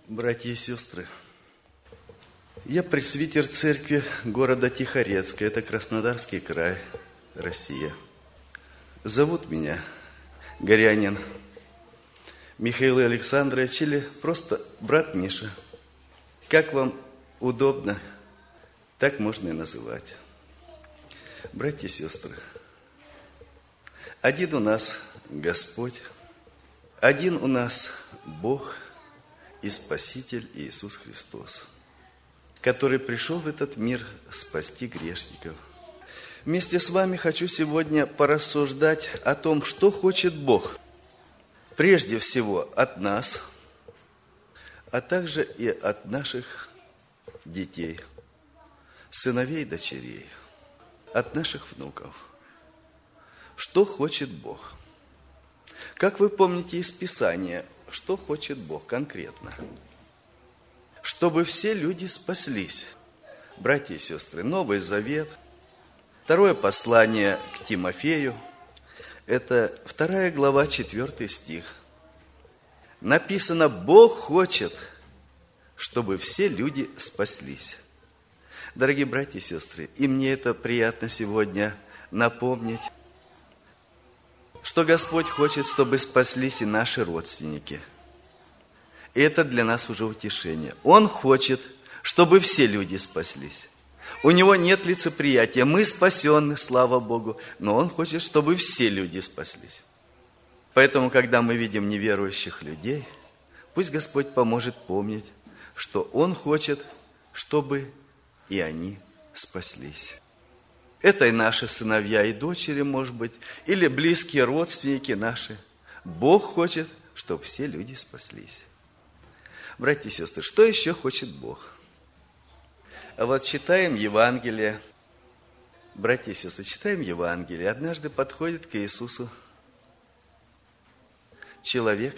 Братья и сестры, я пресвитер церкви города Тихорецка, это Краснодарский край, Россия. Зовут меня горянин Михаил Александрович или просто брат Миша. Как вам удобно, так можно и называть. Братья и сестры, один у нас Господь, один у нас Бог и Спаситель Иисус Христос, который пришел в этот мир спасти грешников. Вместе с вами хочу сегодня порассуждать о том, что хочет Бог. Прежде всего от нас, а также и от наших детей, сыновей и дочерей, от наших внуков. Что хочет Бог? Как вы помните из Писания, что хочет Бог конкретно? Чтобы все люди спаслись. Братья и сестры, Новый Завет, второе послание к Тимофею, это 2 глава, 4 стих. Написано: Бог хочет, чтобы все люди спаслись. Дорогие братья и сестры, и мне это приятно сегодня напомнить, что Господь хочет, чтобы спаслись и наши родственники. И это для нас уже утешение. Он хочет, чтобы все люди спаслись. У Него нет лицеприятия. Мы спасены, слава Богу, но Он хочет, чтобы все люди спаслись. Поэтому, когда мы видим неверующих людей, пусть Господь поможет помнить, что Он хочет, чтобы и они спаслись. Это и наши сыновья и дочери, может быть, или близкие родственники наши. Бог хочет, чтобы все люди спаслись. Братья и сестры, что еще хочет Бог? А вот читаем Евангелие. Братья и сестры, читаем Евангелие. Однажды подходит к Иисусу человек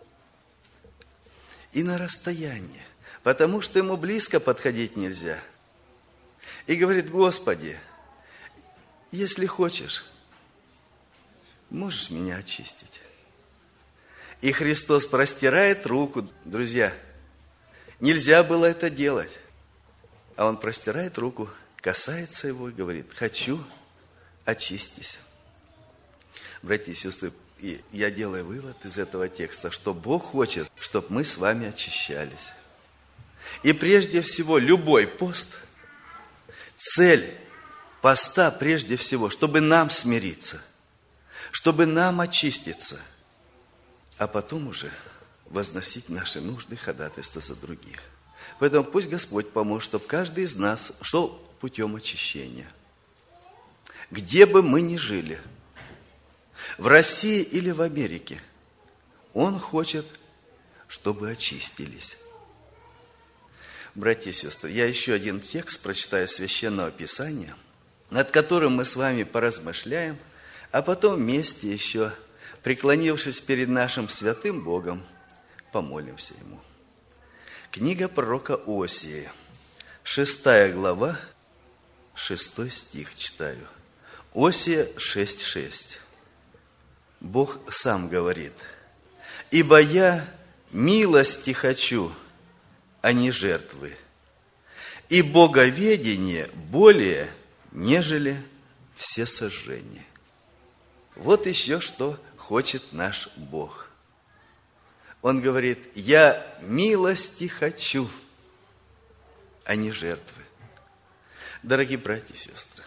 и на расстоянии, потому что ему близко подходить нельзя. И говорит: Господи, если хочешь, можешь меня очистить. И Христос простирает руку. Друзья, нельзя было это делать. А Он простирает руку, касается его и говорит: хочу, очистись. Братья и сестры, я делаю вывод из этого текста, что Бог хочет, чтобы мы с вами очищались. И прежде всего, любой пост, цель поста прежде всего, чтобы нам смириться, чтобы нам очиститься, а потом уже возносить наши нужды, ходатайства за других. Поэтому пусть Господь поможет, чтобы каждый из нас шел путем очищения. Где бы мы ни жили, в России или в Америке, Он хочет, чтобы очистились. Братья и сестры, я еще один текст прочитаю Священного Писания, над которым мы с вами поразмышляем, а потом вместе еще, преклонившись перед нашим святым Богом, помолимся Ему. Книга пророка Осии, 6 глава, 6 стих читаю. Осия 6:6. Бог сам говорит: «Ибо я милости хочу, а не жертвы, и боговедение более, нежели все сожжения». Вот еще что хочет наш Бог. Он говорит: я милости хочу, а не жертвы. Дорогие братья и сестры,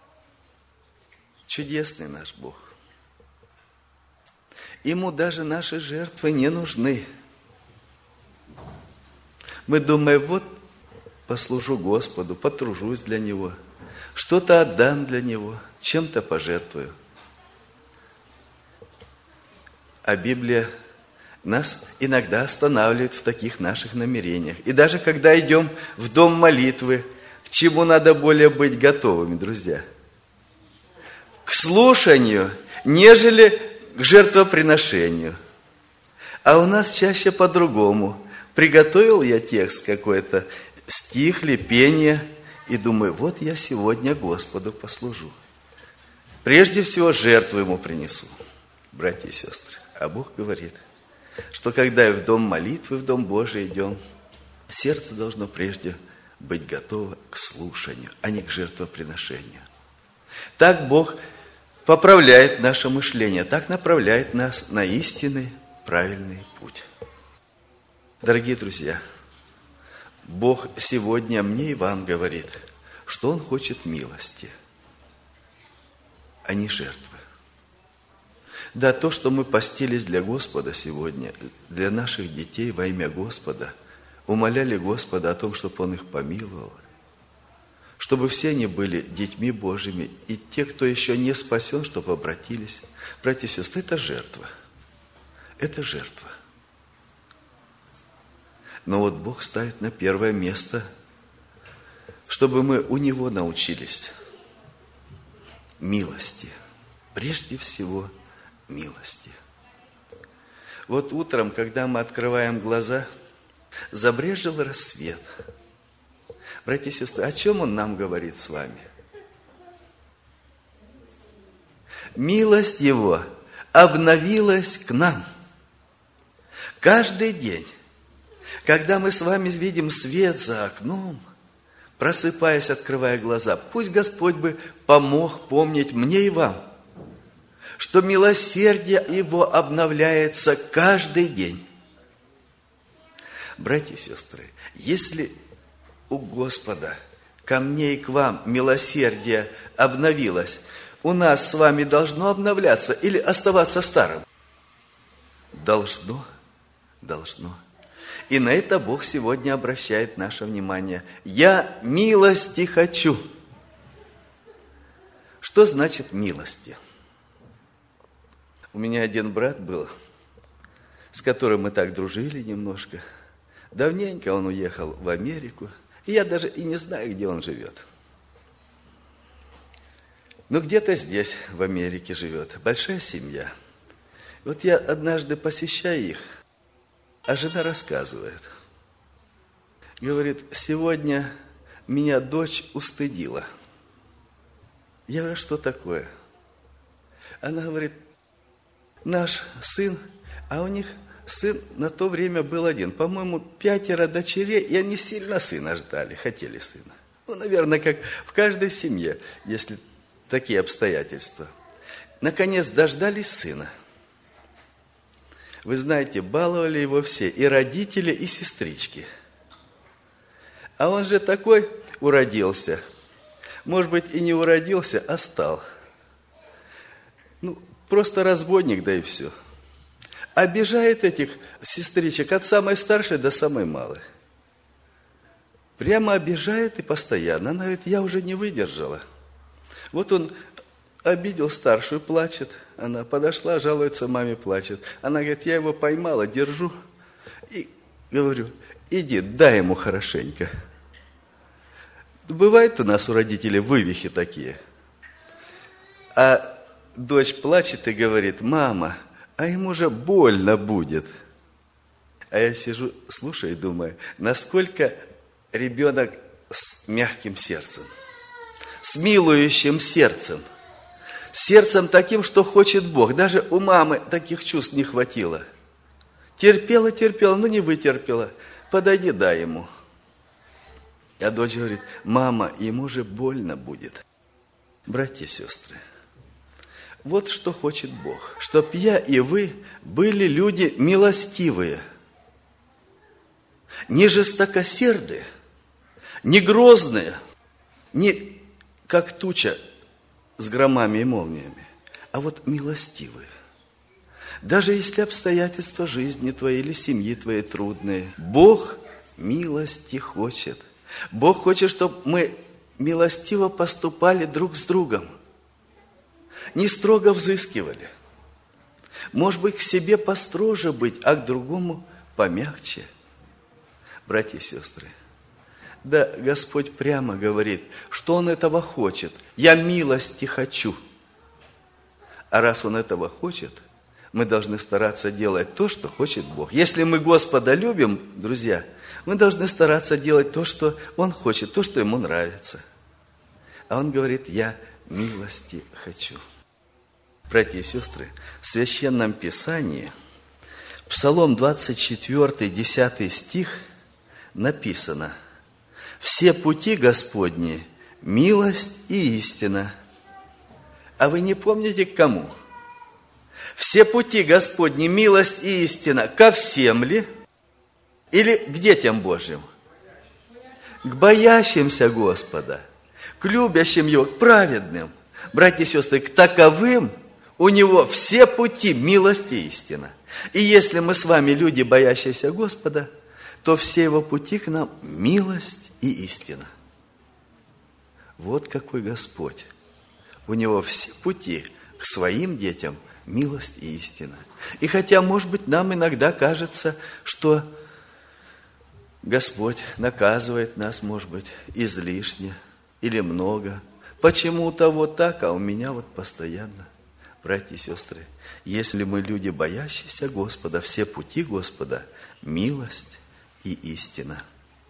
чудесный наш Бог. Ему даже наши жертвы не нужны. Мы думаем: вот послужу Господу, потружусь для Него, что-то отдам для Него, чем-то пожертвую. А Библия нас иногда останавливает в таких наших намерениях. И даже когда идем в дом молитвы, к чему надо более быть готовыми, друзья? К слушанию, нежели к жертвоприношению. А у нас чаще по-другому. Приготовил я текст какой-то, стих или пение, и думаю: вот я сегодня Господу послужу. Прежде всего жертву Ему принесу, братья и сестры. А Бог говорит: что когда и в дом молитвы, в дом Божий идем, сердце должно прежде быть готово к слушанию, а не к жертвоприношению. Так Бог поправляет наше мышление, так направляет нас на истинный, правильный путь. Дорогие друзья, Бог сегодня мне и вам говорит, что Он хочет милости, а не жертвы. Да, то, что мы постились для Господа сегодня, для наших детей во имя Господа, умоляли Господа о том, чтобы Он их помиловал, чтобы все они были детьми Божьими, и те, кто еще не спасен, чтобы обратились. Братья и сестры, это жертва. Это жертва. Но вот Бог ставит на первое место, чтобы мы у Него научились милости. Прежде всего, милости. Вот утром, когда мы открываем глаза, забрезжил рассвет. Братья и сестры, о чем Он нам говорит с вами? Милость Его обновилась к нам. Каждый день, когда мы с вами видим свет за окном, просыпаясь, открывая глаза, пусть Господь бы помог помнить мне и вам, что милосердие Его обновляется каждый день. Братья и сестры, если у Господа ко мне и к вам милосердие обновилось, у нас с вами должно обновляться или оставаться старым? Должно. И на это Бог сегодня обращает наше внимание. Я милости хочу. Что значит милости? У меня один брат был, с которым мы так дружили немножко. Давненько он уехал в Америку, и я даже и не знаю, где он живет. Но где-то здесь, в Америке, живет. Большая семья. Вот я однажды посещаю их, а жена рассказывает. Говорит, сегодня меня дочь устыдила. Я говорю, что такое? Она говорит, наш сын, а у них сын на то время был один. По-моему, 5 дочерей, и они сильно сына ждали, хотели сына. Ну, наверное, как в каждой семье, если такие обстоятельства. Наконец, дождались сына. Вы знаете, баловали его все, и родители, и сестрички. А он же такой уродился. Может быть, и не уродился, а стал. Ну, просто разбойник, да и все. Обижает этих сестричек от самой старшей до самой малой. Прямо обижает и постоянно. Она говорит, я уже не выдержала. Вот он обидел старшую, плачет. Она подошла, жалуется маме, плачет. Она говорит, я его поймала, держу. И говорю, иди, дай ему хорошенько. Бывает у нас у родителей вывихи такие. А дочь плачет и говорит, мама, а ему же больно будет. А я сижу, слушаю и думаю, насколько ребенок с мягким сердцем, с милующим сердцем, сердцем таким, что хочет Бог. Даже у мамы таких чувств не хватило. Терпела, но не вытерпела. Подойди, дай ему. А дочь говорит, мама, ему же больно будет. Братья и сестры, вот что хочет Бог. Чтоб я и вы были люди милостивые, не жестокосердые, не грозные, не как туча с громами и молниями, а вот милостивые. Даже если обстоятельства жизни твоей или семьи твоей трудные, Бог милости хочет. Бог хочет, чтобы мы милостиво поступали друг с другом, не строго взыскивали. Может быть, к себе построже быть, а к другому помягче. Братья и сестры, да Господь прямо говорит, что Он этого хочет. Я милости хочу. А раз Он этого хочет, мы должны стараться делать то, что хочет Бог. Если мы Господа любим, друзья, мы должны стараться делать то, что Он хочет, то, что Ему нравится. А Он говорит, я милости хочу. Братья и сестры, в Священном Писании Псалом 24, 10 стих написано: «Все пути Господни – милость и истина». А вы не помните, к кому? Все пути Господни – милость и истина. Ко всем ли? Или к детям Божьим? К боящимся Господа, к любящим Его, к праведным. Братья и сестры, к таковым у Него все пути – милость и истина. И если мы с вами люди, боящиеся Господа, то все Его пути к нам – милость и истина. Вот какой Господь. У Него все пути к своим детям – милость и истина. И хотя, может быть, нам иногда кажется, что Господь наказывает нас, может быть, излишне или много. Почему у того так, а у меня вот постоянно. Братья и сестры, если мы люди, боящиеся Господа, все пути Господа – милость и истина.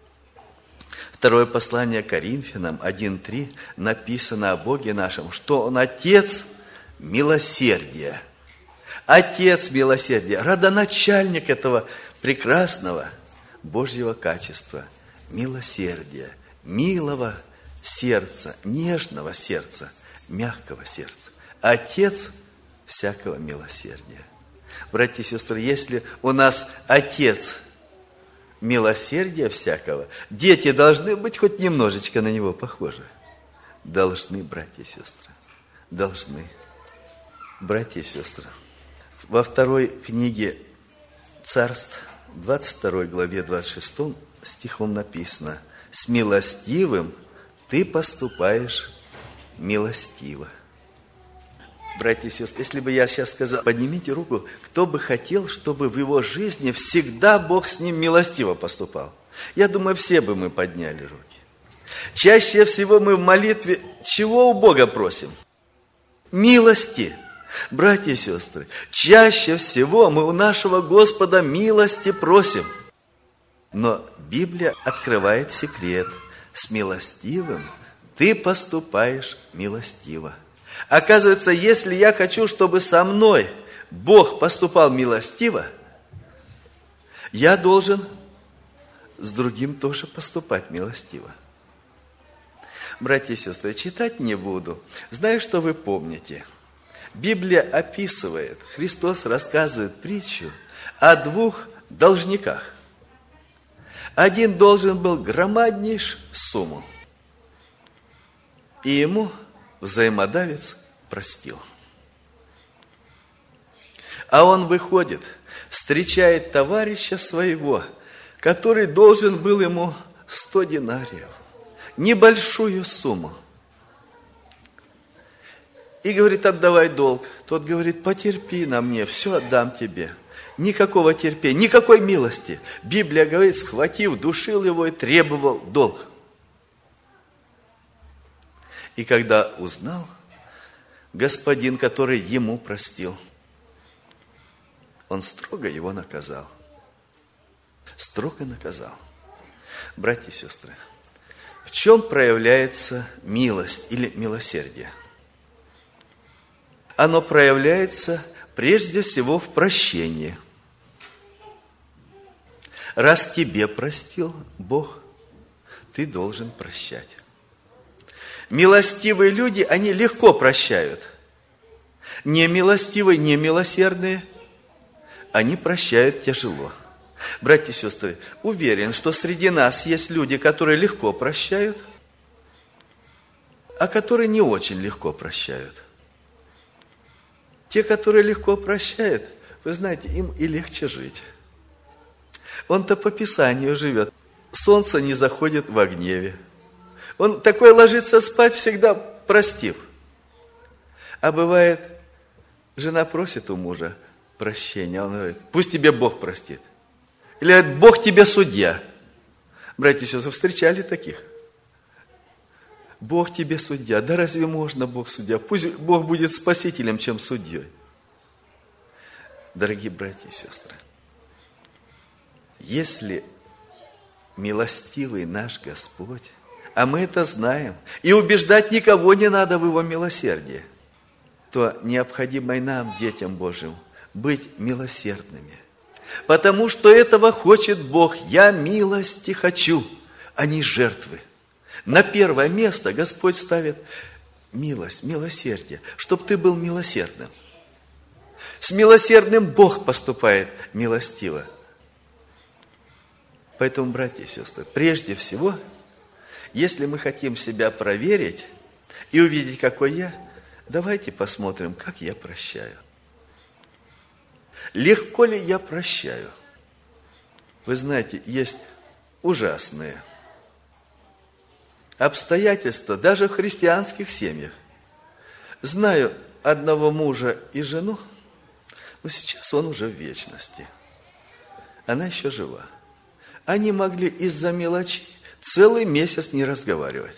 Второе послание Коринфянам 1:3 написано о Боге нашем, что Он Отец милосердия. Отец милосердия, родоначальник этого прекрасного Божьего качества, милосердия, милого сердца, нежного сердца, мягкого сердца. Отец всякого милосердия. Братья и сестры, если у нас Отец милосердия всякого, дети должны быть хоть немножечко на Него похожи. Должны, братья и сестры, должны. Братья и сестры, во второй книге Царств, 22 главе 26 стихом написано: «С милостивым ты поступаешь милостиво». Братья и сестры, если бы я сейчас сказал, поднимите руку, кто бы хотел, чтобы в его жизни всегда Бог с ним милостиво поступал. Я думаю, все бы мы подняли руки. Чаще всего мы в молитве чего у Бога просим? Милости. Братья и сестры, чаще всего мы у нашего Господа милости просим. Но Библия открывает секрет. С милостивым ты поступаешь милостиво. Оказывается, если я хочу, чтобы со мной Бог поступал милостиво, я должен с другим тоже поступать милостиво. Братья и сестры, читать не буду. Знаю, что вы помните. Библия описывает, Христос рассказывает притчу о двух должниках. Один должен был громаднейшую сумму, и ему взаимодавец простил. А он выходит, встречает товарища своего, который должен был ему 100 динариев, небольшую сумму. И говорит: отдавай долг. Тот говорит: потерпи на мне, все отдам тебе. Никакого терпения, никакой милости. Библия говорит, схватив, душил его и требовал долг. И когда узнал господин, который ему простил, он строго его наказал. Строго наказал. Братья и сестры, в чем проявляется милость или милосердие? Оно проявляется прежде всего в прощении. Раз тебе простил Бог, ты должен прощать. Милостивые люди, они легко прощают. Немилостивые, немилосердные, они прощают тяжело. Братья и сестры, уверен, что среди нас есть люди, которые легко прощают, а которые не очень легко прощают. Те, которые легко прощают, вы знаете, им и легче жить. Он-то по Писанию живет. Солнце не заходит во гневе. Он такой ложится спать, всегда простив. А бывает, жена просит у мужа прощения, он говорит: пусть тебе Бог простит. Или говорит: Бог тебе судья. Братья и сестры, встречали таких? Бог тебе судья. Да разве можно Бог судья? Пусть Бог будет спасителем, чем судьей. Дорогие братья и сестры, если милостивый наш Господь, а мы это знаем, и убеждать никого не надо в Его милосердии, то необходимо и нам, детям Божьим, быть милосердными. Потому что этого хочет Бог. Я милости хочу, а не жертвы. На первое место Господь ставит милость, милосердие, чтобы ты был милосердным. С милосердным Бог поступает милостиво. Поэтому, братья и сестры, прежде всего, если мы хотим себя проверить и увидеть, какой я, давайте посмотрим, как я прощаю. Легко ли я прощаю? Вы знаете, есть ужасные обстоятельства, даже в христианских семьях. Знаю одного мужа и жену, но сейчас он уже в вечности. Она еще жива. Они могли из-за мелочей целый месяц не разговаривать.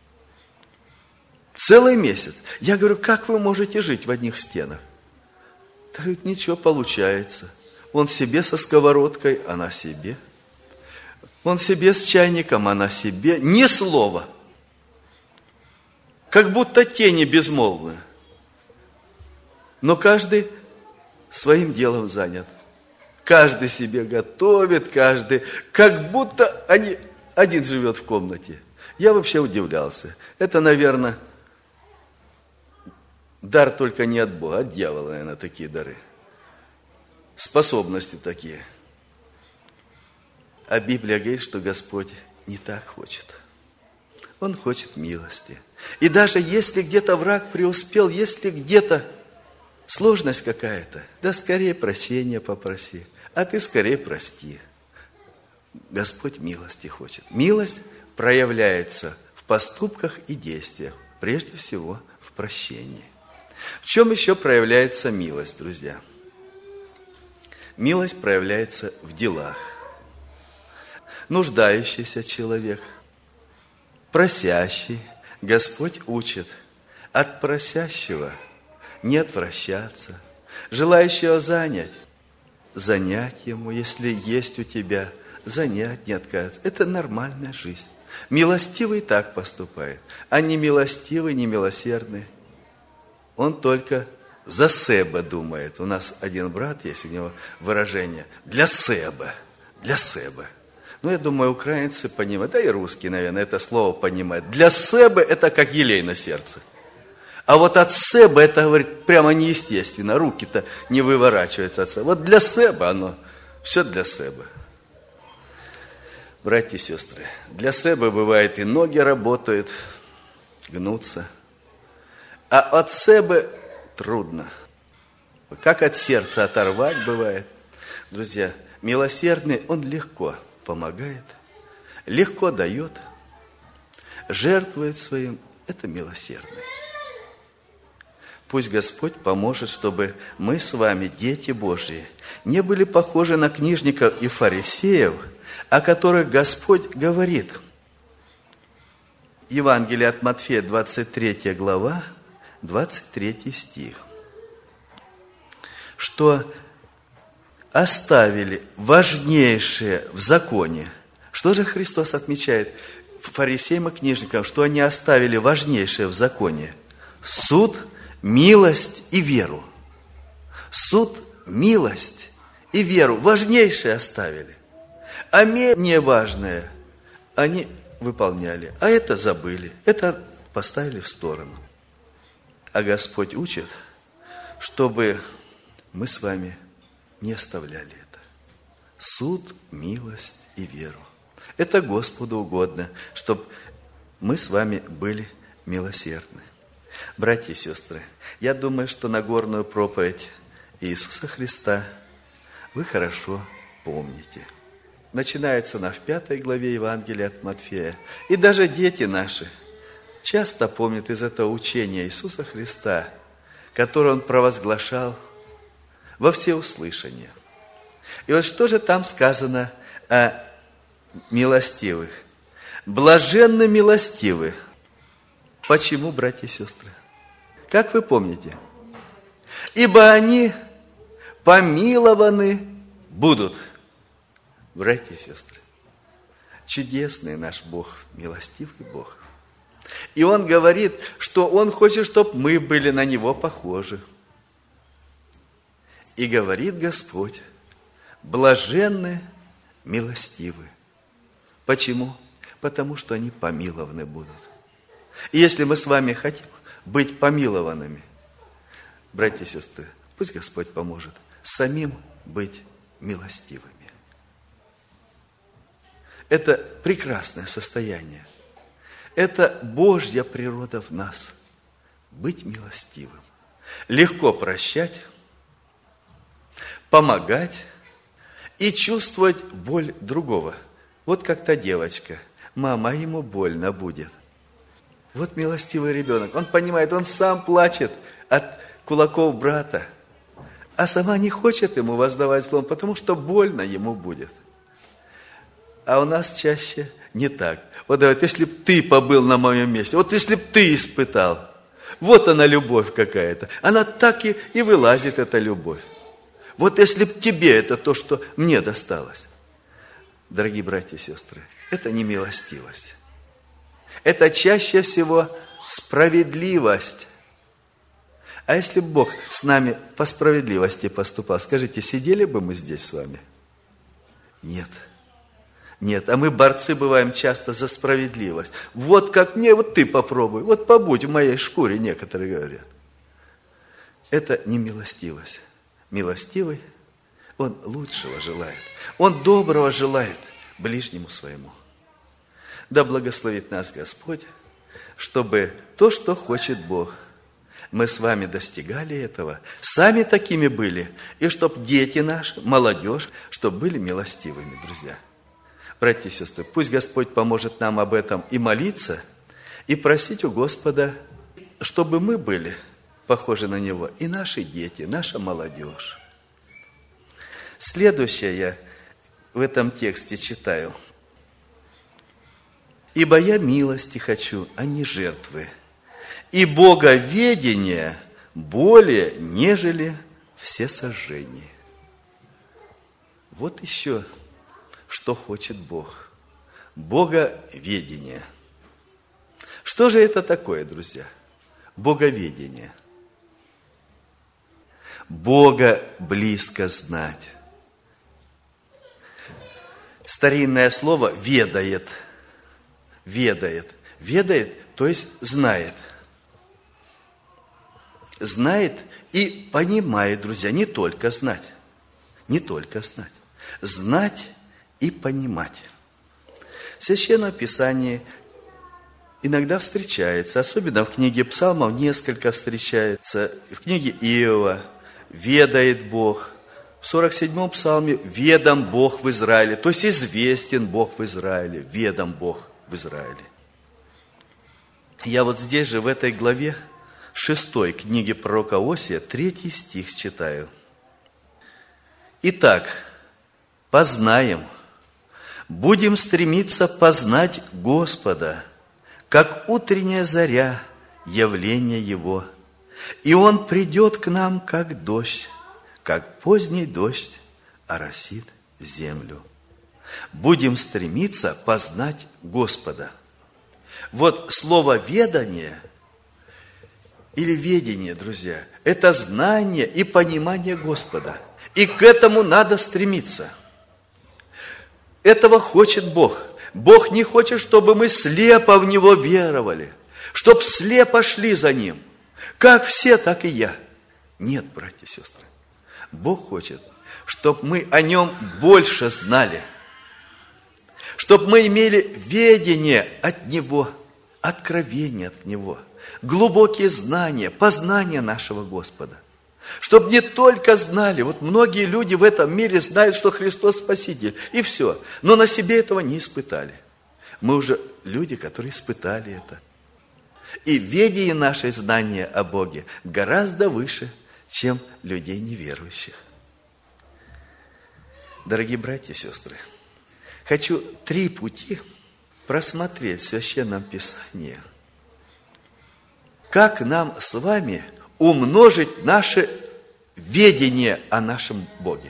Целый месяц. Я говорю, как вы можете жить в одних стенах? Да говорит, ничего получается. Он себе со сковородкой, она себе. Он себе с чайником, она себе. Ни слова. Как будто тени безмолвны. Но каждый своим делом занят. Каждый себе готовит, каждый, как будто один живет в комнате. Я вообще удивлялся. Это, наверное, дар только не от Бога, от дьявола, наверное, такие дары. Способности такие. А Библия говорит, что Господь не так хочет. Он хочет милости. И даже если где-то враг преуспел, если где-то сложность какая-то, да скорее прощения попроси, а ты скорее прости. Господь милости хочет. Милость проявляется в поступках и действиях, прежде всего в прощении. В чем еще проявляется милость, друзья? Милость проявляется в делах. Нуждающийся человек, просящий, Господь учит от просящего не отвращаться, желающего занять ему, если есть у тебя, занять, не отказываться. Это нормальная жизнь. Милостивый так поступает, а не милостивый, не милосердный. Он только за себе думает. У нас один брат, есть у него выражение «для себе», «для себе». Ну, я думаю, украинцы понимают, да и русские, наверное, это слово понимают. «Для себе» – это как елей на сердце. А вот от себя это, говорит, прямо неестественно. Руки-то не выворачиваются от себя. Вот для себя оно, все для себя. Братья и сестры, для себя бывает и ноги работают, гнутся. А от себя трудно. Как от сердца оторвать бывает. Друзья, милосердный, он легко помогает, легко дает, жертвует своим. Это милосердный. Пусть Господь поможет, чтобы мы с вами, дети Божьи, не были похожи на книжников и фарисеев, о которых Господь говорит. Евангелие от Матфея, 23 глава, 23 стих. Что оставили важнейшее в законе. Что же Христос отмечает фарисеям и книжникам? Что они оставили важнейшее в законе? Суд, милость и веру. Суд, милость и веру. Важнейшее оставили. А менее важное они выполняли. А это забыли. Это поставили в сторону. А Господь учит, чтобы мы с вами не оставляли это. Суд, милость и веру. Это Господу угодно, чтобы мы с вами были милосердны. Братья и сестры, я думаю, что Нагорную проповедь Иисуса Христа вы хорошо помните. Начинается она в 5 главе Евангелия от Матфея. И даже дети наши часто помнят из этого учения Иисуса Христа, которое Он провозглашал во всеуслышание. И вот что же там сказано о милостивых? Блаженны милостивы. Почему, братья и сестры? Как вы помните? Ибо они помилованы будут. Братья и сестры, чудесный наш Бог, милостивый Бог. И Он говорит, что Он хочет, чтобы мы были на Него похожи. И говорит Господь, блаженны милостивы. Почему? Потому что они помилованы будут. И если мы с вами хотим быть помилованными, братья и сестры, пусть Господь поможет самим быть милостивыми. Это прекрасное состояние. Это Божья природа в нас. Быть милостивым. Легко прощать, помогать и чувствовать боль другого. Вот как та девочка. Мама, ему больно будет. Вот милостивый ребенок. Он понимает, он сам плачет от кулаков брата. А сама не хочет ему воздавать злом, потому что больно ему будет. А у нас чаще не так. Вот давай, если б ты побыл на моем месте, вот если б ты испытал, вот она любовь какая-то. Она так и вылазит, эта любовь. Вот если б тебе это то, что мне досталось. Дорогие братья и сестры, это не милостивость. Это чаще всего справедливость. А если бы Бог с нами по справедливости поступал, скажите, сидели бы мы здесь с вами? Нет. Нет, а мы борцы бываем часто за справедливость. Вот как мне, вот ты попробуй, вот побудь в моей шкуре, некоторые говорят. Это не милостивость. Милостивый, он лучшего желает. Он доброго желает ближнему своему. Да благословит нас Господь, чтобы то, что хочет Бог, мы с вами достигали этого, сами такими были, и чтобы дети наши, молодежь, чтобы были милостивыми, друзья. Братья и сестры, пусть Господь поможет нам об этом и молиться, и просить у Господа, чтобы мы были похожи на Него, и наши дети, наша молодежь. Следующее я в этом тексте читаю. «Ибо я милости хочу, а не жертвы, и боговедение более, нежели все сожжения». Вот еще, что хочет Бог. Боговедение. Что же это такое, друзья? Боговедение. Бога близко знать. Старинное слово «ведает». Ведает. Ведает, то есть знает. Знает и понимает, друзья, не только знать. Не только знать. Знать и понимать. В Священном Писании иногда встречается, особенно в книге Псалмов несколько встречается, в книге Иова «Ведает Бог», в 47-м псалме «Ведом Бог в Израиле», то есть известен Бог в Израиле, ведом Бог в Израиле. Я вот здесь же, в этой главе 6 книги пророка Осия, 3 стих читаю. «Итак, познаем, будем стремиться познать Господа, как утренняя заря явление Его, и Он придет к нам, как дождь, как поздний дождь оросит землю. Будем стремиться познать Господа». Вот слово «ведание» или «ведение», друзья, это знание и понимание Господа. И к этому надо стремиться. Этого хочет Бог. Бог не хочет, чтобы мы слепо в Него веровали, чтобы слепо шли за Ним. Как все, так и я. Нет, братья и сестры. Бог хочет, чтобы мы о Нем больше знали. Чтобы мы имели ведение от Него, откровение от Него, глубокие знания, познание нашего Господа. Чтобы не только знали, вот многие люди в этом мире знают, что Христос Спаситель, и все, но на себе этого не испытали. Мы уже люди, которые испытали это. И ведение наше знание о Боге гораздо выше, чем людей неверующих. Дорогие братья и сестры, хочу 3 пути просмотреть в Священном Писании, как нам с вами умножить наше ведение о нашем Боге.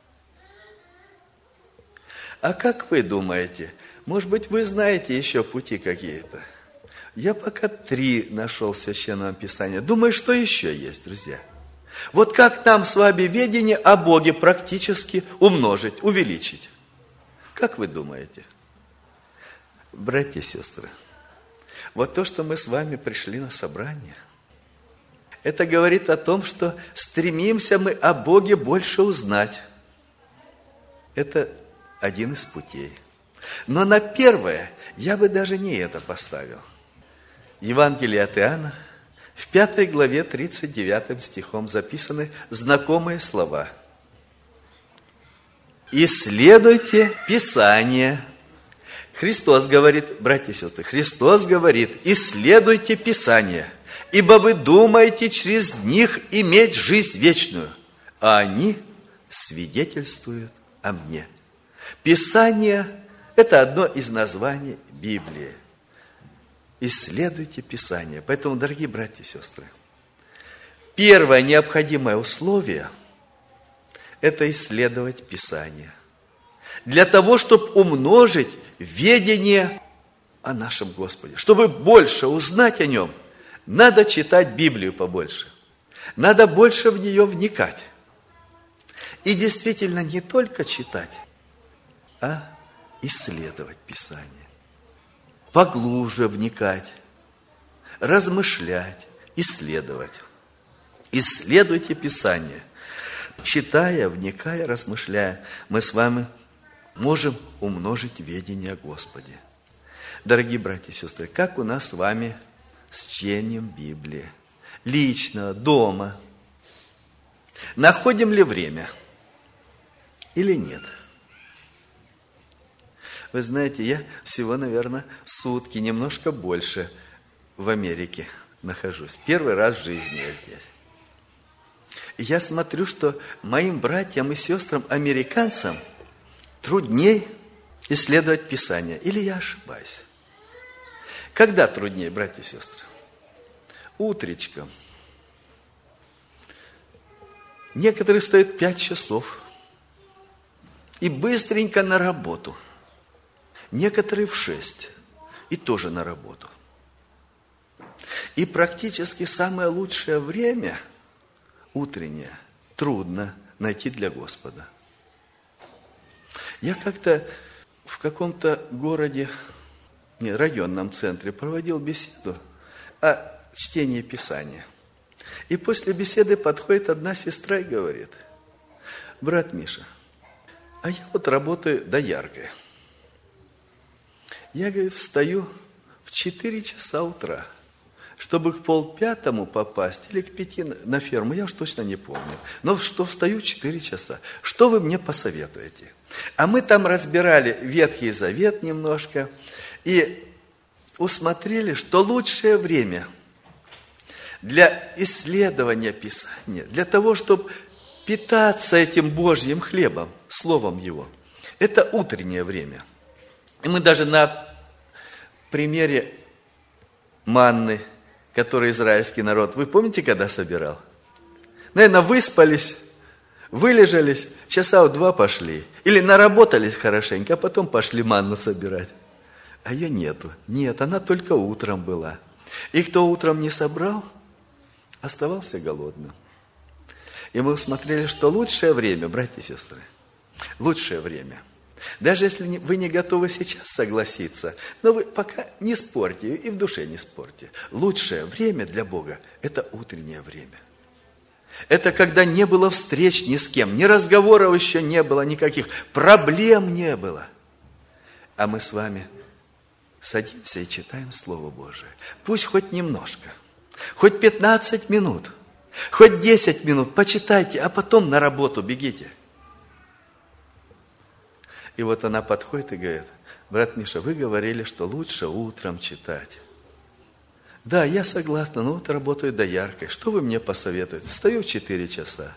А как вы думаете, может быть, вы знаете еще пути какие-то? Я пока 3 нашел в Священном Писании. Думаю, что еще есть, друзья. Вот как нам с вами ведение о Боге практически умножить, увеличить? Как вы думаете? Братья и сестры, вот то, что мы с вами пришли на собрание, это говорит о том, что стремимся мы о Боге больше узнать. Это один из путей. Но на первое я бы даже не это поставил. Евангелие от Иоанна, в 5 главе 39 стихом записаны знакомые слова. «Исследуйте Писание». Христос говорит, братья и сестры, Христос говорит, исследуйте Писание, ибо вы думаете через них иметь жизнь вечную, а они свидетельствуют о мне. Писание – это одно из названий Библии. Исследуйте Писание. Поэтому, дорогие братья и сестры, первое необходимое условие – это исследовать Писание. Для того, чтобы умножить ведение о нашем Господе. Чтобы больше узнать о Нем, надо читать Библию побольше. Надо больше в нее вникать. И действительно не только читать, а исследовать Писание. Поглубже вникать, размышлять, исследовать. Исследуйте Писание. Читая, вникая, размышляя, мы с вами можем умножить ведение о Господе. Дорогие братья и сестры, как у нас с вами с чтением Библии? Лично, дома. Находим ли время или нет? Вы знаете, я всего, наверное, сутки, немножко больше в Америке нахожусь. Первый раз в жизни я здесь. И я смотрю, что моим братьям и сестрам, американцам, труднее исследовать Писание. Или я ошибаюсь? Когда труднее, братья и сестры? Утречком. Некоторые встают 5 часов и быстренько на работу. Некоторые в 6 и тоже на работу. И практически самое лучшее время, утреннее, трудно найти для Господа. Я как-то в каком-то городе, районном центре, проводил беседу о чтении Писания. И после беседы подходит одна сестра и говорит: брат Миша, а я вот работаю дояркой. Я, говорит, встаю в 4 часа утра, чтобы к 4:30 попасть или к 5 на ферму, я уж точно не помню. Но что встаю в 4 часа. Что вы мне посоветуете? А мы там разбирали Ветхий Завет немножко и усмотрели, что лучшее время для исследования Писания, для того, чтобы питаться этим Божьим хлебом, Словом Его, это утреннее время. И мы даже на примере манны, который израильский народ, вы помните, когда собирал? Наверное, выспались, вылежались, часа в 2 пошли. Или наработались хорошенько, а потом пошли манну собирать. А ее нету. Нет, она только утром была. И кто утром не собрал, оставался голодным. И мы смотрели, что лучшее время, братья и сестры, лучшее время. Даже если вы не готовы сейчас согласиться, но вы пока не спорьте и в душе не спорьте. Лучшее время для Бога – это утреннее время. Это когда не было встреч ни с кем, ни разговоров еще не было никаких, проблем не было. А мы с вами садимся и читаем Слово Божие. Пусть хоть немножко, хоть 15 минут, хоть 10 минут почитайте, а потом на работу бегите. И вот она подходит и говорит: брат Миша, вы говорили, что лучше утром читать. Да, я согласна, но вот работаю дояркой. Что вы мне посоветуете? Встаю в 4 часа.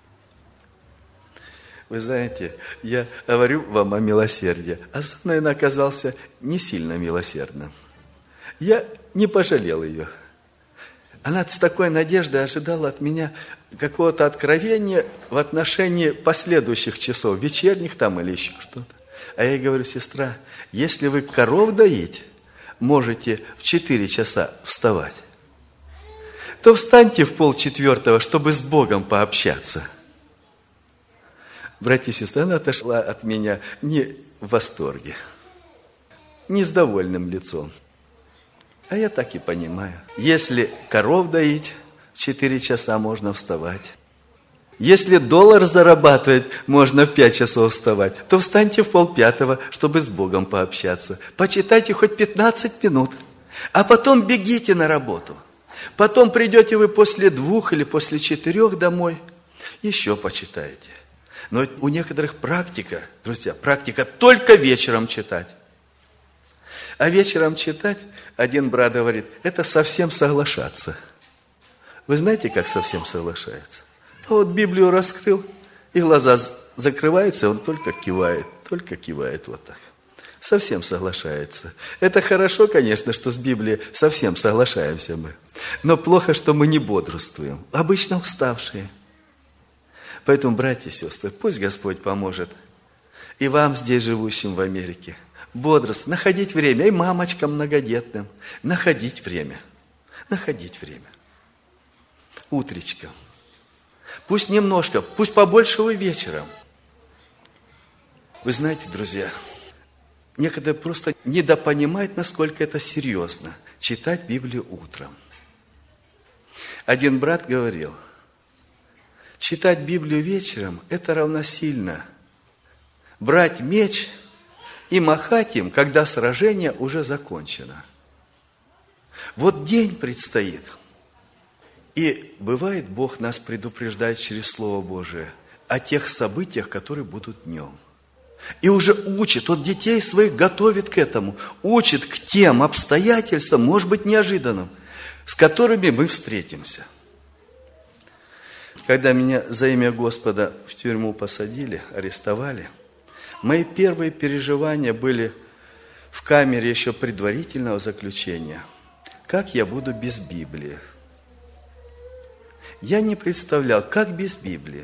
Вы знаете, я говорю вам о милосердии, а сам, наверное, оказался не сильно милосердным. Я не пожалел ее. Она с такой надеждой ожидала от меня какого-то откровения в отношении последующих часов, вечерних там или еще что-то. А я ей говорю: сестра, если вы коров доить, можете в 4 часа вставать. то встаньте в 3:30, чтобы с Богом пообщаться. Братья и сестры, она отошла от меня не в восторге, не с довольным лицом. А я так и понимаю. Если коров доить, в 4 часа можно вставать. Если $1 зарабатывать, можно в 5 часов вставать, то встаньте в 4:30, чтобы с Богом пообщаться. Почитайте хоть 15 минут, а потом бегите на работу. Потом придете вы после 2 или после 4 домой, еще почитаете. Но у некоторых практика, друзья, практика только вечером читать. А вечером читать, один брат говорит, это совсем соглашаться. Вы знаете, как совсем соглашается? Вот Библию раскрыл, и глаза закрываются, он только кивает вот так. Совсем соглашается. Это хорошо, конечно, что с Библией совсем соглашаемся мы. Но плохо, что мы не бодрствуем, обычно уставшие. Поэтому, братья и сестры, пусть Господь поможет и вам, здесь живущим в Америке, бодрствовать, находить время, и мамочкам многодетным, находить время. Утречком. Пусть немножко, пусть побольше вы вечером. Вы знаете, друзья, некоторые просто недопонимают, насколько это серьезно, читать Библию утром. Один брат говорил, читать Библию вечером – это равносильно брать меч и махать им, когда сражение уже закончено. Вот день предстоит. И бывает, Бог нас предупреждает через Слово Божие о тех событиях, которые будут днем. И уже учит, вот детей своих готовит к этому, учит к тем обстоятельствам, может быть, неожиданным, с которыми мы встретимся. Когда меня за имя Господа в тюрьму посадили, арестовали, мои первые переживания были в камере еще предварительного заключения. Как я буду без Библии? Я не представлял, как без Библии.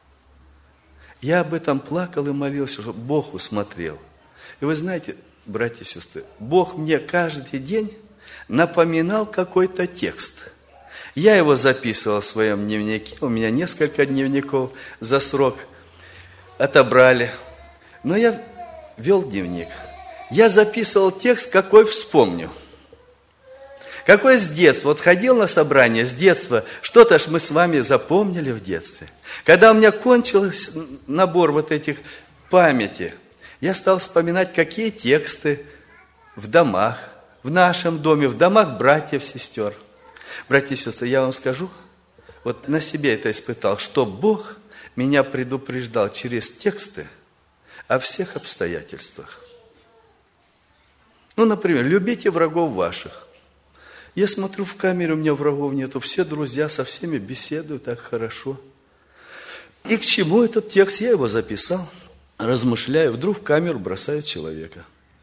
Я об этом плакал и молился, чтобы Бог усмотрел. И вы знаете, братья и сестры, Бог мне каждый день напоминал какой-то текст. Я его записывал в своем дневнике. У меня несколько дневников за срок отобрали. Но я вел дневник. Я записывал текст, какой вспомню. Какой с детства, вот ходил на собрание с детства, что-то ж мы с вами запомнили в детстве. Когда у меня кончился набор вот этих памяти, я стал вспоминать, какие тексты в домах, в нашем доме, в домах братьев, сестер. Братья и сестры, я вам скажу, вот на себе это испытал, что Бог меня предупреждал через тексты о всех обстоятельствах. Ну, например, любите врагов ваших. Я смотрю в камеру, у меня врагов нету, все друзья со всеми беседуют так хорошо. И к чему этот текст? Я его записал, размышляю, вдруг в камеру бросают человека.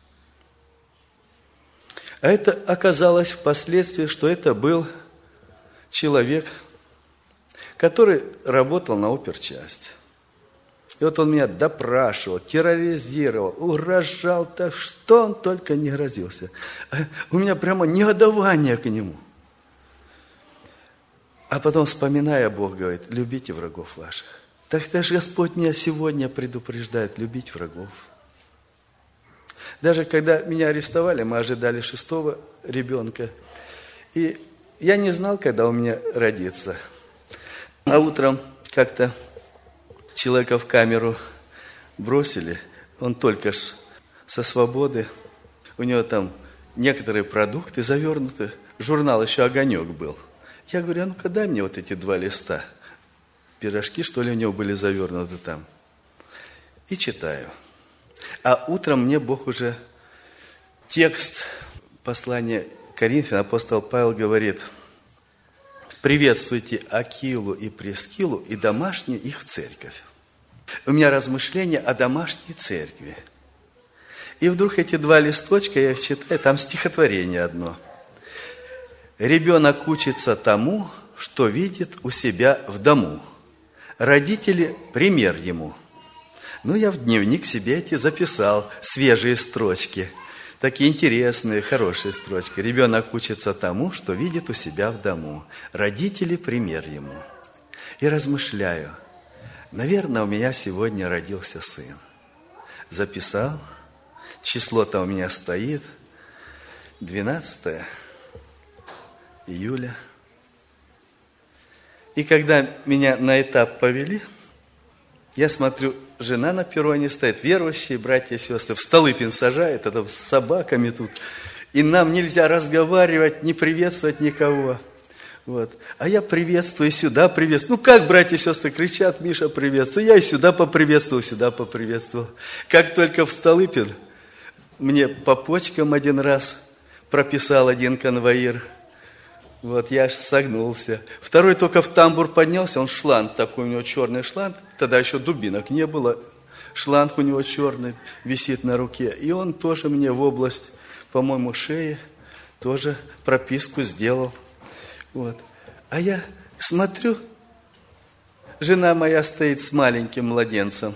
А это оказалось впоследствии, что это был человек, который работал на оперчасть. И вот он меня допрашивал, терроризировал, угрожал, так что он только не грозился. У меня прямо негодование к нему. А потом, вспоминая, Бог говорит, любите врагов ваших. Так даже Господь меня сегодня предупреждает, любить врагов. Даже когда меня арестовали, мы ожидали 6-го ребенка. И я не знал, когда у меня родится. А утром как-то человека в камеру бросили, он только ж со свободы, у него там некоторые продукты завернуты, журнал еще «Огонек» был. Я говорю, а ну-ка дай мне вот эти 2 листа, пирожки, что ли, у него были завернуты там. И читаю. А утром мне Бог уже текст послания Коринфянам, апостол Павел говорит, приветствуйте Акилу и Прискилу и домашнюю их церковь. У меня размышления о домашней церкви. И вдруг эти 2 листочка, я их читаю, там стихотворение одно. Ребенок учится тому, что видит у себя в дому. Родители – пример ему. Ну, я в дневник себе эти записал, свежие строчки. Такие интересные, хорошие строчки. Ребенок учится тому, что видит у себя в дому. Родители – пример ему. И размышляю. Наверное, у меня сегодня родился сын. Записал. Число-то у меня стоит. 12 июля. И когда меня на этап повели, я смотрю, жена на перроне стоит, верующие братья и сестры, в Столыпин сажает, это с собаками тут. И нам нельзя разговаривать, не приветствовать никого. Вот. А я приветствую, и сюда приветствую. Ну, как братья и сестры кричат, Миша приветствую. Я и сюда поприветствовал, сюда поприветствовал. Как только в Столыпин, мне по почкам один раз прописал один конвоир. Вот, я аж согнулся. Второй только в тамбур поднялся, он шланг такой, у него черный шланг. Тогда еще дубинок не было. Шланг у него черный, висит на руке. И он тоже мне в область, по-моему, шеи, тоже прописку сделал. Вот. А я смотрю, жена моя стоит с маленьким младенцем.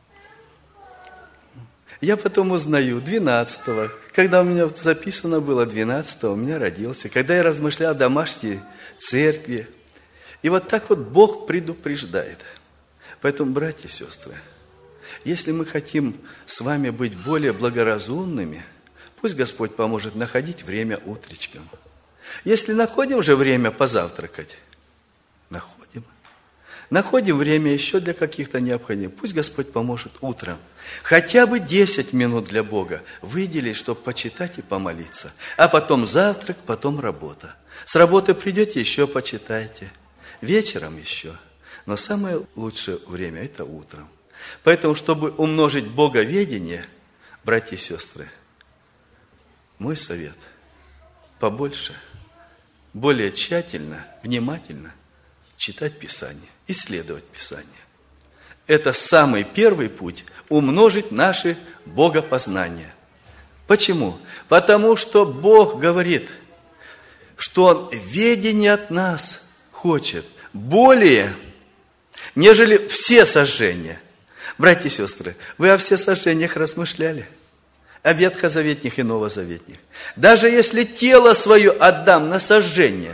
Я потом узнаю, 12-го, когда у меня записано было, 12-го у меня родился, когда я размышлял о домашней церкви. И вот так вот Бог предупреждает. Поэтому, братья и сестры, если мы хотим с вами быть более благоразумными, пусть Господь поможет находить время утречком. Если находим же время позавтракать, находим. Находим время еще для каких-то необходимых. Пусть Господь поможет утром. Хотя бы 10 минут для Бога выделить, чтобы почитать и помолиться. А потом завтрак, потом работа. С работы придете, еще почитайте. Вечером еще. Но самое лучшее время – это утром. Поэтому, чтобы умножить боговедение, братья и сестры, мой совет – побольше, более тщательно, внимательно читать Писание, исследовать Писание. Это самый первый путь – умножить наши богопознания. Почему? Потому что Бог говорит, что Он ведение от нас хочет более, нежели все сожжения. Братья и сестры, вы о всесожжениях размышляли? О ветхозаветних и новозаветних. Даже если тело свое отдам на сожжение,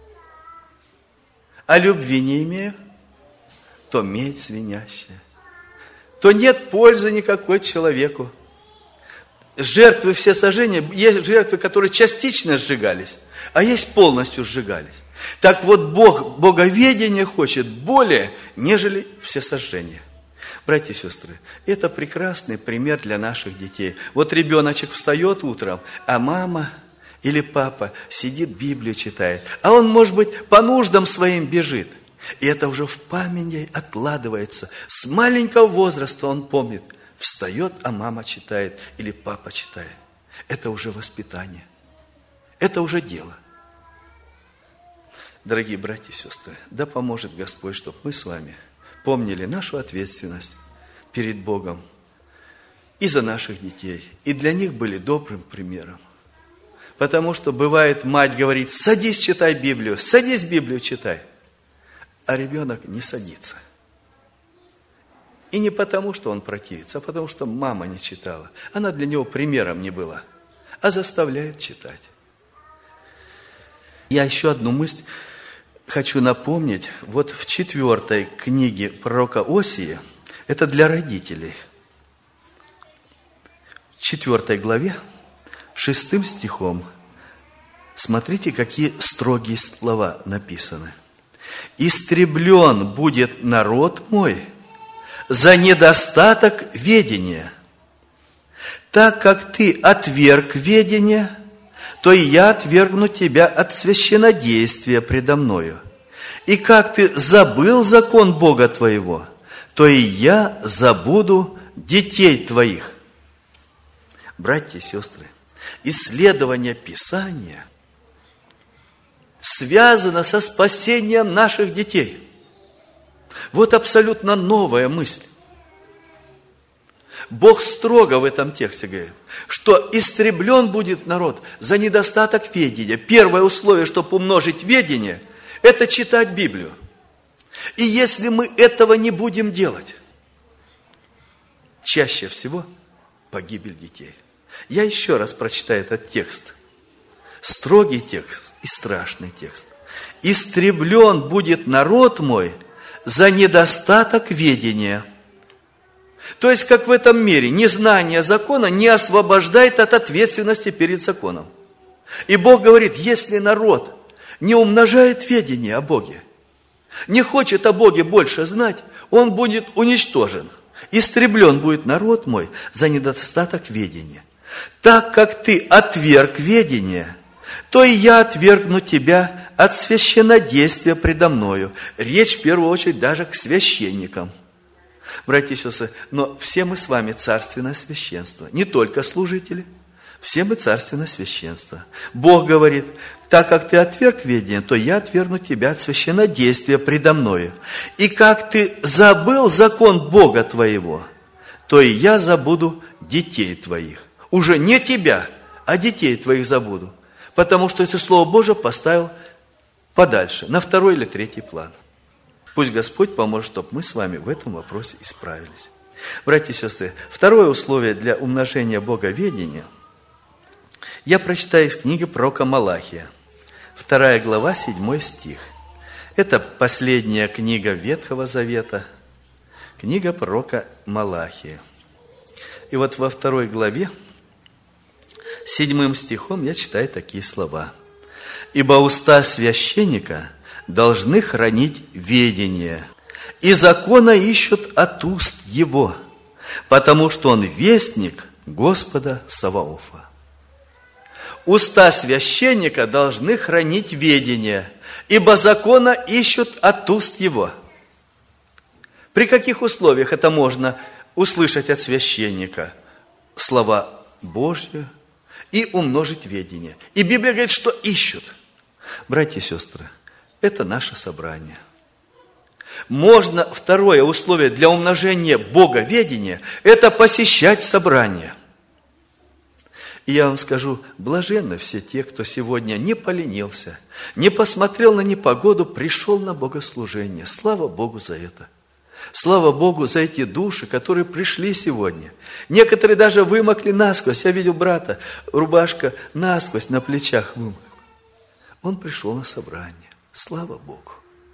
а любви не имею, то медь звенящая, то нет пользы никакой человеку. Жертвы всесожжения, есть жертвы, которые частично сжигались, а есть полностью сжигались. Так вот, Бог, боговедение хочет более, нежели всесожжение. Братья и сестры, это прекрасный пример для наших детей. Вот ребеночек встает утром, а мама или папа сидит, Библию читает. А он, может быть, по нуждам своим бежит. И это уже в памяти откладывается. С маленького возраста он помнит. Встает, а мама читает или папа читает. Это уже воспитание. Это уже дело. Дорогие братья и сестры, да поможет Господь, чтобы мы с вами помнили нашу ответственность перед Богом и за наших детей. И для них были добрым примером. Потому что бывает, мать говорит, садись, читай Библию, садись, Библию читай. А ребенок не садится. И не потому, что он противится, а потому, что мама не читала. Она для него примером не была, а заставляет читать. Я еще одну мысль хочу напомнить. Вот в 4 книге пророка Осии, это для родителей, в 4 главе, 6 стихом, смотрите, какие строгие слова написаны. «Истреблен будет народ мой за недостаток ведения. Так как ты отверг ведение, то и я отвергну тебя от священнодействия предо мною. И как ты забыл закон Бога твоего, то и я забуду детей твоих». Братья и сестры, исследование Писания связано со спасением наших детей. Вот абсолютно новая мысль. Бог строго в этом тексте говорит, что истреблен будет народ за недостаток ведения. Первое условие, чтобы умножить ведение, это читать Библию. И если мы этого не будем делать, чаще всего погибель детей. Я еще раз прочитаю этот текст. Строгий текст и страшный текст. «Истреблен будет народ мой за недостаток ведения». То есть, как в этом мире, незнание закона не освобождает от ответственности перед законом. И Бог говорит, если народ не умножает ведение о Боге, не хочет о Боге больше знать, он будет уничтожен. Истреблен будет народ мой за недостаток ведения. Так как ты отверг ведение, то и я отвергну тебя от священнодействия предо мною. Речь в первую очередь даже к священникам. Братья и сестры, но все мы с вами царственное священство. Не только служители, все мы царственное священство. Бог говорит, так как ты отверг ведение, то я отвергну тебя от священнодействия предо мною. И как ты забыл закон Бога твоего, то и я забуду детей твоих. Уже не тебя, а детей твоих забуду. Потому что ты Слово Божие поставил подальше, на второй или третий план. Пусть Господь поможет, чтобы мы с вами в этом вопросе исправились. Братья и сестры, второе условие для умножения боговедения я прочитаю из книги пророка Малахия, 2 глава, 7 стих. Это последняя книга Ветхого Завета, книга пророка Малахия. И вот во 2 главе, 7 стихом я читаю такие слова. «Ибо уста священника должны хранить ведение, и закона ищут от уст его, потому что он вестник Господа Саваофа». Уста священника должны хранить ведение, ибо закона ищут от уст его. При каких условиях это можно услышать от священника? Слова Божьи и умножить ведение. И Библия говорит, что ищут. Братья и сестры, это наше собрание. Можно, второе условие для умножения боговедения, это посещать собрание. И я вам скажу, блаженны все те, кто сегодня не поленился, не посмотрел на непогоду, пришел на богослужение. Слава Богу за это. Слава Богу за эти души, которые пришли сегодня. Некоторые даже вымокли насквозь. Я видел брата, рубашка насквозь на плечах вымокла. Он пришел на собрание. Слава Богу.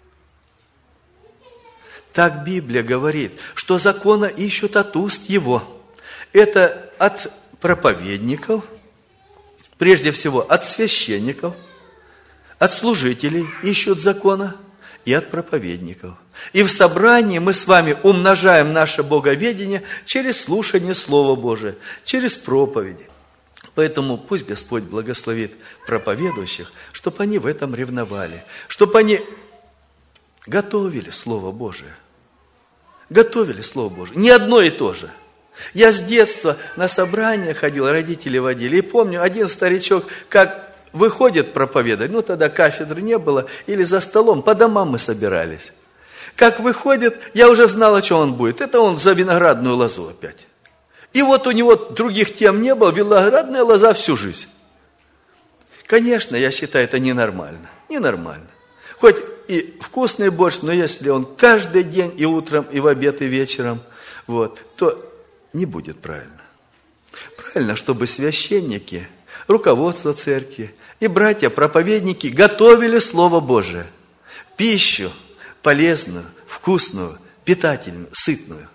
Так Библия говорит, что закона ищут от уст его. Это от проповедников, прежде всего от священников, от служителей ищут закона и от проповедников. И в собрании мы с вами умножаем наше боговедение через слушание Слова Божия, через проповеди. Поэтому пусть Господь благословит проповедующих, чтобы они в этом ревновали, чтобы они готовили Слово Божие. Готовили Слово Божие. Не одно и то же. Я с детства на собрания ходил, родители водили. И помню, один старичок, как выходит проповедовать, ну тогда кафедры не было, или за столом, по домам мы собирались. Как выходит, я уже знал, о чем он будет. Это он за виноградную лозу опять. И вот у него других тем не было, виноградная лоза всю жизнь. Конечно, я считаю, это ненормально. Ненормально. Хоть и вкусный борщ, но если он каждый день, и утром, и в обед, и вечером, вот, то не будет правильно. Правильно, чтобы священники, руководство церкви и братья-проповедники готовили Слово Божие. Пищу полезную, вкусную, питательную, сытную.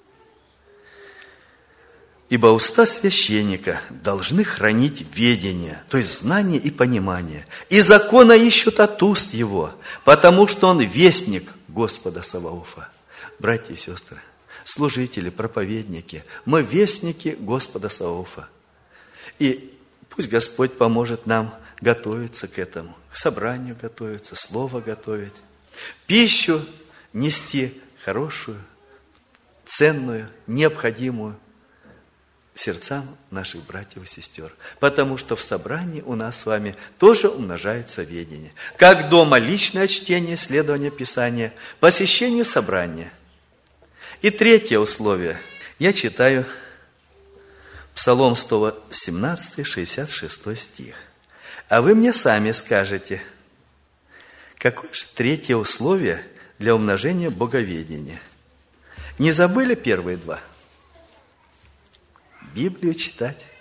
Ибо уста священника должны хранить ведение, то есть знание и понимание. И закона ищут от уст его, потому что он вестник Господа Саваофа. Братья и сестры, служители, проповедники, мы вестники Господа Саваофа. И пусть Господь поможет нам готовиться к этому, к собранию готовиться, слово готовить, пищу нести хорошую, ценную, необходимую сердцам наших братьев и сестер. Потому что в собрании у нас с вами тоже умножается ведение. Как дома личное чтение, исследование Писания, посещение собрания. И третье условие. Я читаю Псалом 117, 66 стих. А вы мне сами скажете, какое же третье условие для умножения боговедения? Не забыли первые два? Библию читать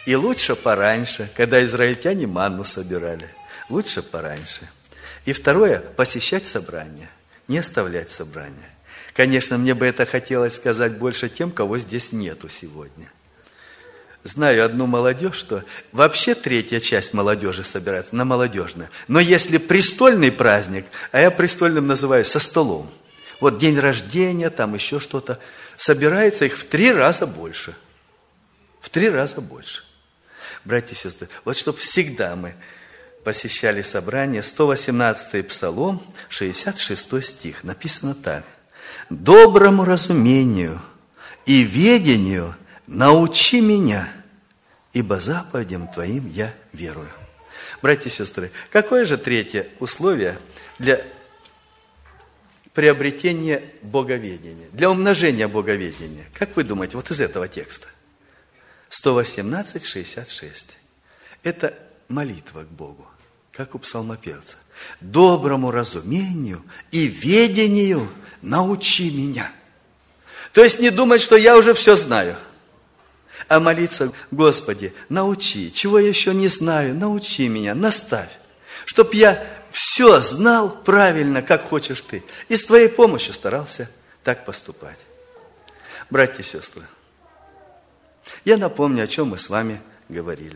И лучше пораньше, когда израильтяне манну собирали. Лучше пораньше. И второе, посещать собрания, не оставлять собрания. Конечно, мне бы это хотелось сказать больше тем, кого здесь нету сегодня. Знаю одну молодежь, что вообще третья часть молодежи собирается на молодежное. Но если престольный праздник, а я престольным называю со столом, вот день рождения, там еще что-то, собирается их в 3 раза больше. В 3 раза больше. Братья и сестры, вот чтобы всегда мы посещали собрание, 118-й Псалом, 66 стих, написано так. «Доброму разумению и ведению научи меня, ибо заповедям Твоим я верую». Братья и сестры, какое же третье условие для приобретения боговедения, для умножения боговедения? Как вы думаете, вот из этого текста? 118:66. Это молитва к Богу, как у псалмопевца. «Доброму разумению и ведению научи меня». То есть не думать, что я уже все знаю, а молиться: Господи, научи, чего я еще не знаю, научи меня, наставь, чтоб я все знал правильно, как хочешь Ты, и с Твоей помощью старался так поступать. Братья и сестры, я напомню, о чем мы с вами говорили.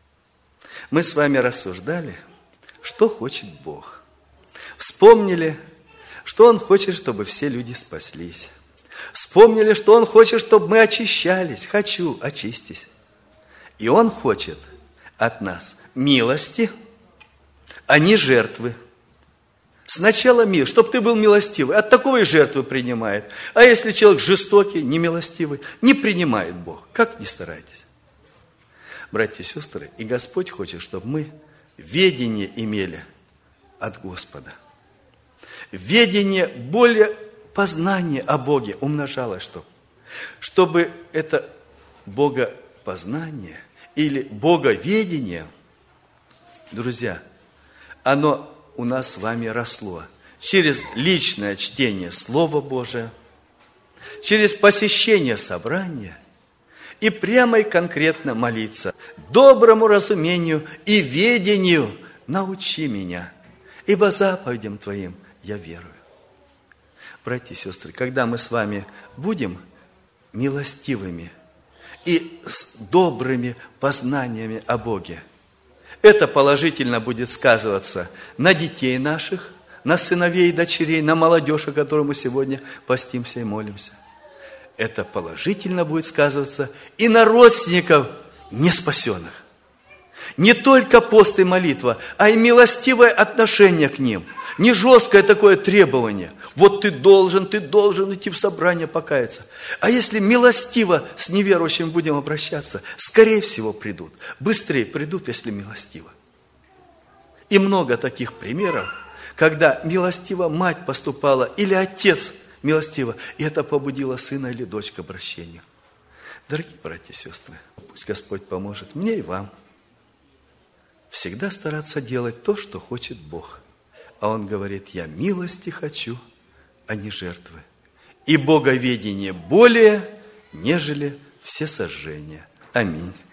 Мы с вами рассуждали, что хочет Бог. Вспомнили, что Он хочет, чтобы все люди спаслись. Вспомнили, что Он хочет, чтобы мы очищались. Хочу, очистись. И Он хочет от нас милости, а не жертвы. Сначала мир, чтобы ты был милостивый. От такого и жертвы принимает. А если человек жестокий, немилостивый, не принимает Бог. Как ни старайтесь. Братья и сестры, и Господь хочет, чтобы мы ведение имели от Господа. Ведение, более познание о Боге умножалось, чтобы это богопознание или боговедение, друзья, оно у нас с вами росло через личное чтение Слова Божия, через посещение собрания и прямо и конкретно молиться: доброму разумению и ведению научи меня, ибо заповедям Твоим я верую. Братья и сестры, когда мы с вами будем милостивыми и с добрыми познаниями о Боге, это положительно будет сказываться на детей наших, на сыновей и дочерей, на молодежь, о которой мы сегодня постимся и молимся. Это положительно будет сказываться и на родственников неспасенных. Не только пост и молитва, а и милостивое отношение к ним. Не жесткое такое требование. Вот ты должен идти в собрание покаяться. А если милостиво с неверующим будем обращаться, скорее всего придут. Быстрее придут, если милостиво. И много таких примеров, когда милостиво мать поступала или отец милостиво, и это побудило сына или дочь к обращению. Дорогие братья и сестры, пусть Господь поможет мне и вам всегда стараться делать то, что хочет Бог. А Он говорит: я милости хочу, а не жертвы. И боговедение более, нежели все сожжения. Аминь.